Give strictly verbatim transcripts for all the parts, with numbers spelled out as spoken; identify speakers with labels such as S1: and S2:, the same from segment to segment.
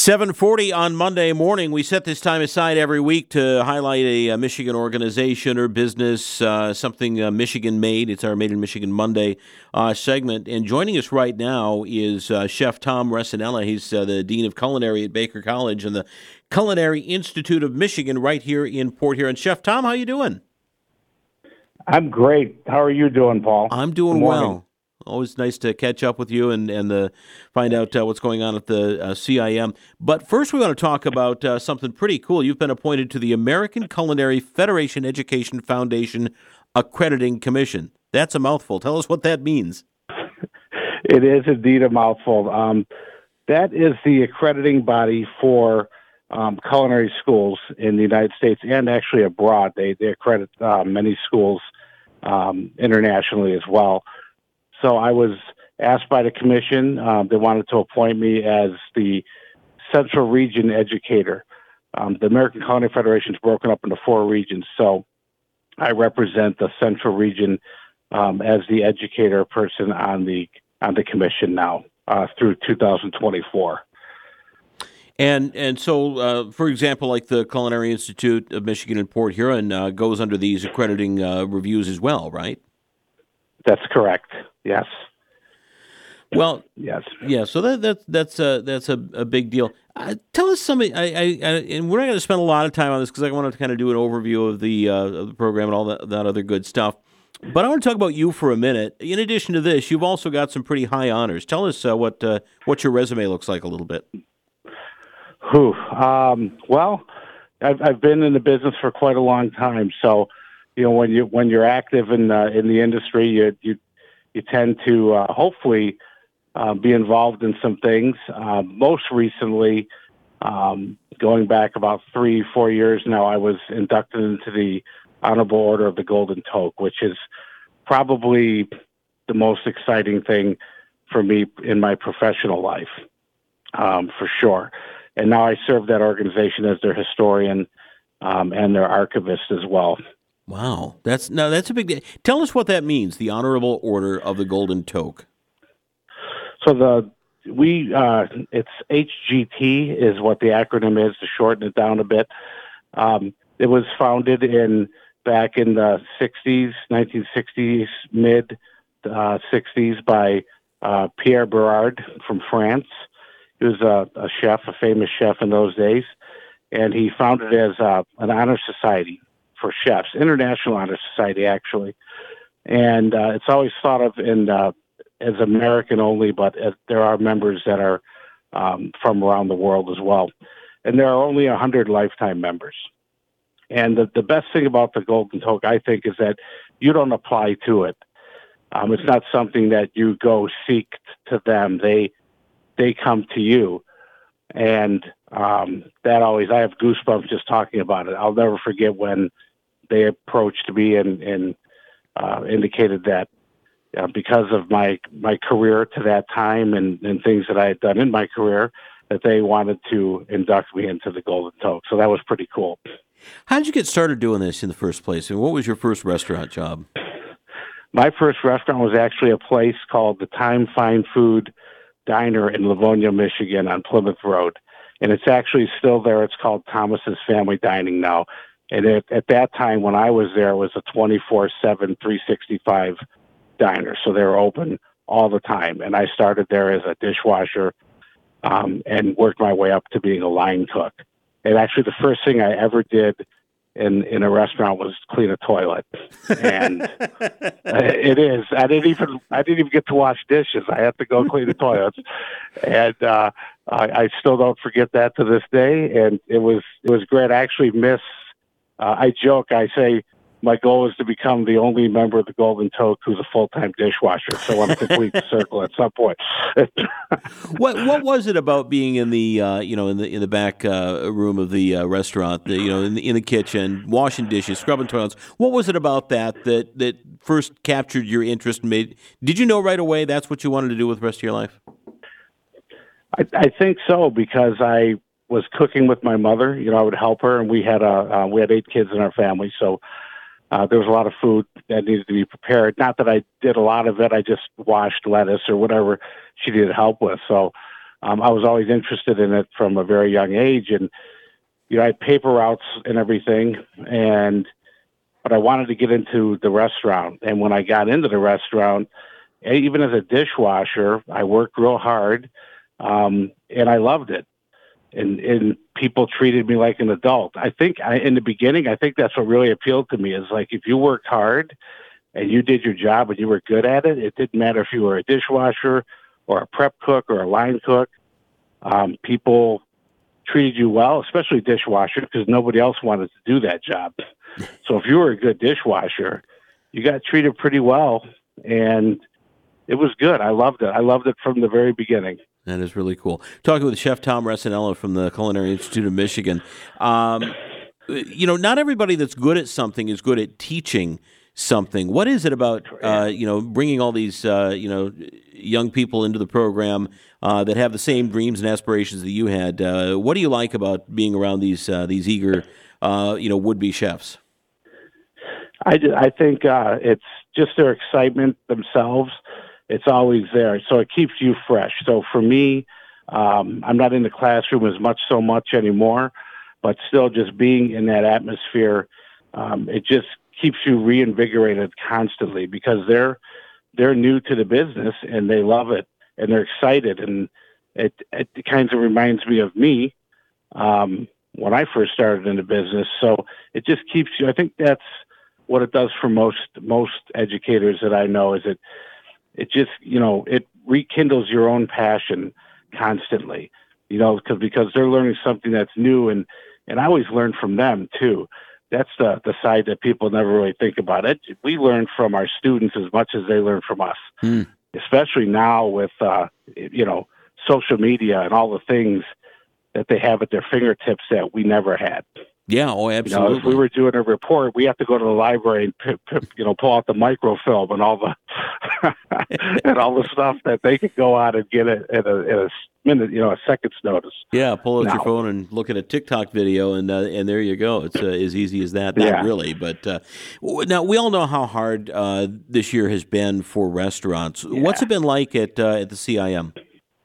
S1: seven forty on Monday morning. We set this time aside every week to highlight a, a Michigan organization or business, uh, something uh, Michigan made. It's our Made in Michigan Monday uh, segment. And joining us right now is uh, Chef Tom Resinella. He's uh, the Dean of Culinary at Baker College and the Culinary Institute of Michigan right here in Port Huron. Chef Tom, how you doing?
S2: I'm great. How are you doing, Paul?
S1: I'm doing well. Always nice to catch up with you and, and the, find out uh, what's going on at the uh, C I M. But first we want to talk about uh, something pretty cool. You've been appointed to the American Culinary Federation Education Foundation Accrediting Commission. That's a mouthful. Tell us what that means.
S2: It is indeed a mouthful. Um, that is the accrediting body for um, culinary schools in the United States and actually abroad. They, they accredit uh, many schools um, internationally as well. So I was asked by the commission. Um, they wanted to appoint me as the Central Region educator. Um, the American Culinary Federation is broken up into four regions, so I represent the Central Region um, as the educator person on the on the commission now uh, through two thousand twenty-four.
S1: And and so, uh, for example, like the Culinary Institute of Michigan in Port Huron uh, goes under these accrediting uh, reviews as well, right?
S2: That's correct. Yes.
S1: Well,
S2: yes.
S1: Yeah. So that, that that's a that's a, a big deal. Uh, tell us something. I, I, I and we're not going to spend a lot of time on this because I want to kind of do an overview of the uh, of the program and all that that other good stuff. But I want to talk about you for a minute. In addition to this, you've also got some pretty high honors. Tell us uh, what uh, what your resume looks like a little bit.
S2: Whew. Um, well, I've I've been in the business for quite a long time, so. You know, when you when you're active in uh, in the industry, you you you tend to uh, hopefully uh, be involved in some things. Uh, most recently, um, going back about three four years now, I was inducted into the Honorable Order of the Golden Toque, which is probably the most exciting thing for me in my professional life, um, for sure. And now I serve that organization as their historian um, and their archivist as well.
S1: Wow, that's now that's a big deal. Tell us what that means, the Honorable Order of the Golden Toque.
S2: So the we uh, it's H G T is what the acronym is to shorten it down a bit. Um, it was founded in back in the sixties, nineteen sixties, mid uh, sixties by uh, Pierre Berard from France. He was a, a chef, a famous chef in those days, and he founded it as uh, an honor society for chefs, International Honor Society, actually. And uh, it's always thought of in uh, as American only, but uh, there are members that are um, from around the world as well. And there are only one hundred lifetime members. And the, the best thing about the Golden Toque, I think, is that you don't apply to it. Um, it's not something that you go seek to them. They they come to you. And um, that always, I have goosebumps just talking about it. I'll never forget when they approached me and, and uh, indicated that uh, because of my, my career to that time and, and things that I had done in my career, that they wanted to induct me into the Golden Toque. So that was pretty cool.
S1: How did you get started doing this in the first place? And what was your first restaurant job?
S2: My first restaurant was actually a place called the Time Fine Food Diner in Livonia, Michigan on Plymouth Road. And it's actually still there. It's called Thomas's Family Dining now. And it, at that time when I was there, it was a twenty-four seven, three sixty-five diner. So they were open all the time. And I started there as a dishwasher um, and worked my way up to being a line cook. And actually the first thing I ever did in, in a restaurant was clean a toilet. And it is. I didn't even I didn't even get to wash dishes. I had to go clean the toilets. And uh, I, I still don't forget that to this day. And it was it was great. I actually miss Uh, I joke, I say my goal is to become the only member of the Golden Toque who's a full-time dishwasher. So I want to complete the circle at some point.
S1: what what was it about being in the uh, you know in the in the back uh, room of the uh, restaurant, the, you know in the, in the kitchen, washing dishes, scrubbing toilets? What was it about that that that first captured your interest and made? Did you know right away that's what you wanted to do with the rest of your life?
S2: I, I think so, because I was cooking with my mother. You know, I would help her, and we had a uh, we had eight kids in our family, so uh, there was a lot of food that needed to be prepared. Not that I did a lot of it; I just washed lettuce or whatever she needed help with. So um, I was always interested in it from a very young age. And, you know, I had paper routes and everything, and but I wanted to get into the restaurant. And when I got into the restaurant, even as a dishwasher, I worked real hard, um, and I loved it. And and people treated me like an adult. I think I, in the beginning, I think that's what really appealed to me is like if you worked hard and you did your job and you were good at it, it didn't matter if you were a dishwasher or a prep cook or a line cook. Um, people treated you well, especially dishwasher, because nobody else wanted to do that job. So if you were a good dishwasher, you got treated pretty well, and it was good. I loved it. I loved it from the very beginning.
S1: That is really cool. Talking with Chef Tom Resinello from the Culinary Institute of Michigan. Um, you know, not everybody that's good at something is good at teaching something. What is it about, uh, you know, bringing all these, uh, you know, young people into the program uh, that have the same dreams and aspirations that you had? Uh, what do you like about being around these uh, these eager, uh, you know, would-be chefs?
S2: I, I think uh, it's just their excitement themselves. It's always there, so it keeps you fresh. So for me, um, I'm not in the classroom as much so much anymore, but still just being in that atmosphere, um, it just keeps you reinvigorated constantly because they're they're new to the business and they love it and they're excited, and it it kind of reminds me of me um, when I first started in the business. So it just keeps you. I think that's what it does for most most educators that I know is it it just you know it rekindles your own passion constantly, you know, because because they're learning something that's new, and and I always learn from them too. That's the the side that people never really think about. It we learn from our students as much as they learn from us,
S1: Hmm.
S2: especially now with uh, you know social media and all the things that they have at their fingertips that we never had.
S1: Yeah, oh, absolutely.
S2: You know, if we were doing a report, we have to go to the library and p- p- you know pull out the microfilm and all the and all the stuff that they could go out and get it at a, at a minute, you know, a second's notice.
S1: Yeah, pull out
S2: now.
S1: your phone and look at a TikTok video, and uh, and there you go. It's uh, as easy as that. Not
S2: Yeah.
S1: really, but uh, now we all know how hard uh, this year has been for restaurants.
S2: Yeah.
S1: What's it been like at uh, at the C I M?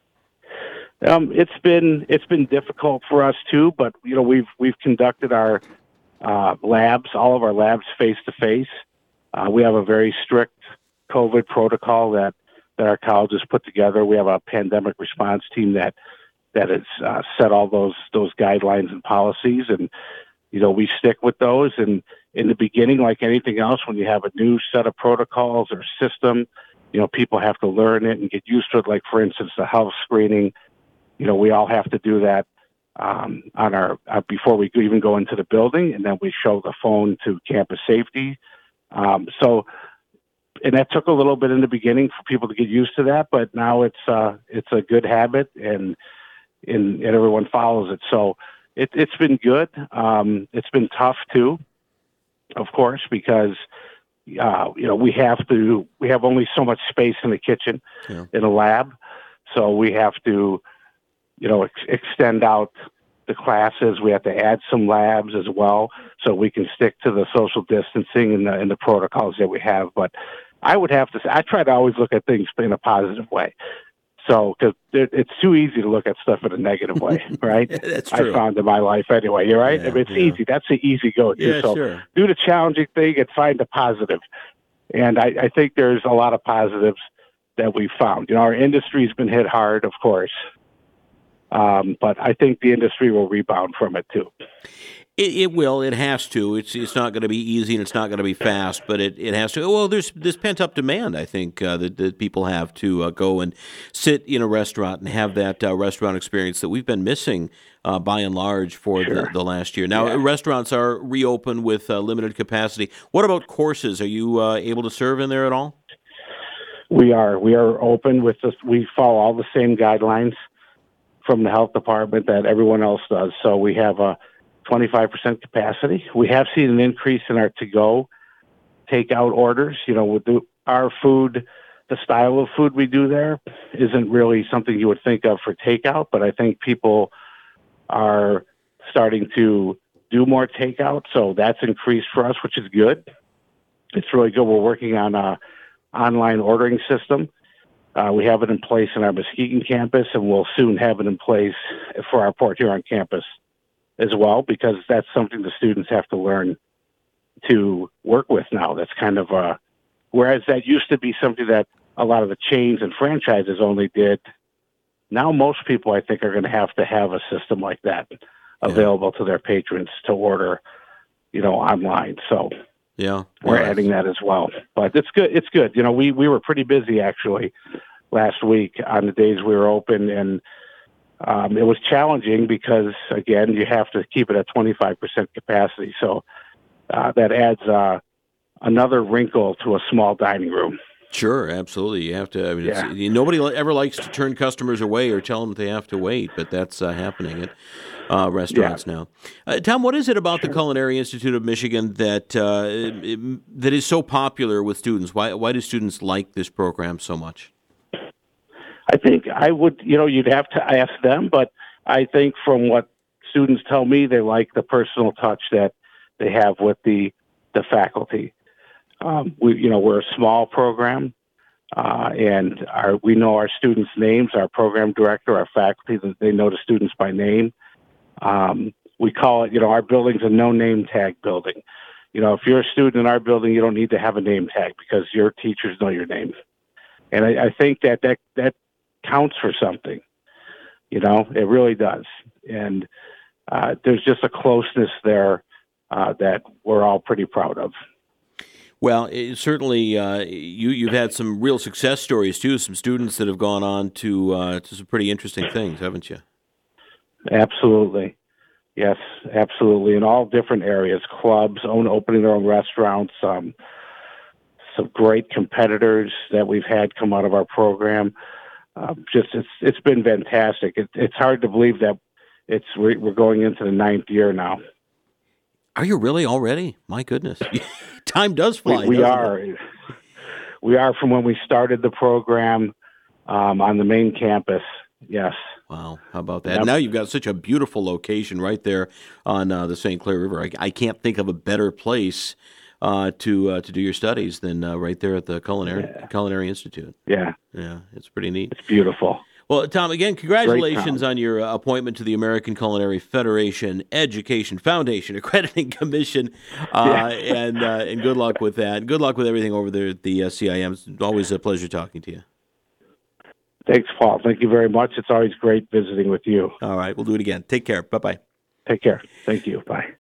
S2: Um, it's been it's been difficult for us too, but you know we've we've conducted our uh, labs, all of our labs face to face. We have a very strict COVID protocol that, that our college has put together. We have a pandemic response team that that has uh, set all those those guidelines and policies, and you know we stick with those. And in the beginning, like anything else, when you have a new set of protocols or system, you know people have to learn it and get used to it. Like for instance, the health screening. You know, we all have to do that um, on our uh, before we even go into the building, and then we show the phone to campus safety. Um, so, and that took a little bit in the beginning for people to get used to that, but now it's uh, it's a good habit, and, and and everyone follows it. So it, it's been good. Um, it's been tough too, of course, because uh, you know we have to we have only so much space in the kitchen,
S1: Yeah.
S2: in a lab, so we have to. you know, ex- extend out the classes. We have to add some labs as well so we can stick to the social distancing and the, and the protocols that we have. But I would have to say, I try to always look at things in a positive way. So, because it's too easy to look at stuff in a negative way, right?
S1: That's true.
S2: I found in my life anyway, you're right?
S1: Yeah,
S2: I mean, it's
S1: yeah.
S2: easy. That's the easy go-to.
S1: Yeah,
S2: so
S1: sure.
S2: do the challenging thing and find the positive. And I, I think there's a lot of positives that we've found. You know, our industry's been hit hard, of course. Um, but I think the industry will rebound from it too.
S1: It, it will. It has to. It's it's not going to be easy and it's not going to be fast, but it, it has to. Well, there's this pent up demand, I think, uh, that, that people have to uh, go and sit in a restaurant and have that uh, restaurant experience that we've been missing uh, by and large for
S2: Sure.
S1: the, the last year. Now,
S2: Yeah.
S1: restaurants are reopened with uh, limited capacity. What about courses? Are you uh, able to serve in there at all?
S2: We are. We are open with this. We follow all the same guidelines from the health department that everyone else does. So we have a twenty-five percent capacity. We have seen an increase in our to-go takeout orders. You know, with the, our food, the style of food we do there isn't really something you would think of for takeout, but I think people are starting to do more takeout. So that's increased for us, which is good. It's really good. We're working on a online ordering system Uh, we have it in place in our Muskegon campus, and we'll soon have it in place for our Port Huron campus as well, because that's something the students have to learn to work with now. That's kind of uh, whereas that used to be something that a lot of the chains and franchises only did. Now most people, I think, are going to have to have a system like that available yeah. to their patrons to order, you know, online. So
S1: yeah,
S2: we're
S1: yeah,
S2: adding that as well. But it's good. It's good. You know, we, we were pretty busy actually last week on the days we were open, and um, it was challenging because, again, you have to keep it at twenty-five percent capacity. So uh, that adds uh, another wrinkle to a small dining room.
S1: Sure, absolutely. You have to. I mean,
S2: yeah.
S1: it's, nobody ever likes to turn customers away or tell them that they have to wait, but that's uh, happening at uh, restaurants yeah. now. Uh, Tom, what is it about sure. the Culinary Institute of Michigan that uh, it, that is so popular with students? Why why do students like this program so much?
S2: I think I would, you know, you'd have to ask them, but I think from what students tell me, they like the personal touch that they have with the the faculty. Um, we, you know, we're a small program, uh, and our, we know our students' names. Our program director, our faculty, they know the students by name. Um, we call it, you know, our building's a no-name tag building. You know, if you're a student in our building, you don't need to have a name tag because your teachers know your name. And I, I think that, that that counts for something. You know, it really does. And uh, there's just a closeness there uh, that we're all pretty proud of.
S1: Well, it, certainly, uh, you you've had some real success stories too. Some students that have gone on to uh, to some pretty interesting things, haven't you?
S2: Absolutely, yes, absolutely. In all different areas, clubs, own opening their own restaurants. Um, some great competitors that we've had come out of our program. Uh, just it's it's been fantastic. It, it's hard to believe that it's we're going into the ninth year now.
S1: Are you really already? My goodness. Time does fly.
S2: We, we are.
S1: It?
S2: We are from when we started the program um, on the main campus. Yes.
S1: Wow. How about that?
S2: Yep.
S1: Now you've got such a beautiful location right there on uh, the Saint Clair River. I, I can't think of a better place uh, to uh, to do your studies than uh, right there at the Culinary yeah. Culinary Institute.
S2: Yeah.
S1: Yeah. It's pretty neat.
S2: It's beautiful.
S1: Well, Tom, again, congratulations on your uh, appointment to the American Culinary Federation Education Foundation Accrediting Commission, uh, yeah. and uh, and good luck with that. Good luck with everything over there at the uh, C I M. It's always a pleasure talking to you.
S2: Thanks, Paul. Thank you very much. It's always great visiting with you.
S1: All right, we'll do it again. Take care. Bye-bye.
S2: Take care. Thank you. Bye.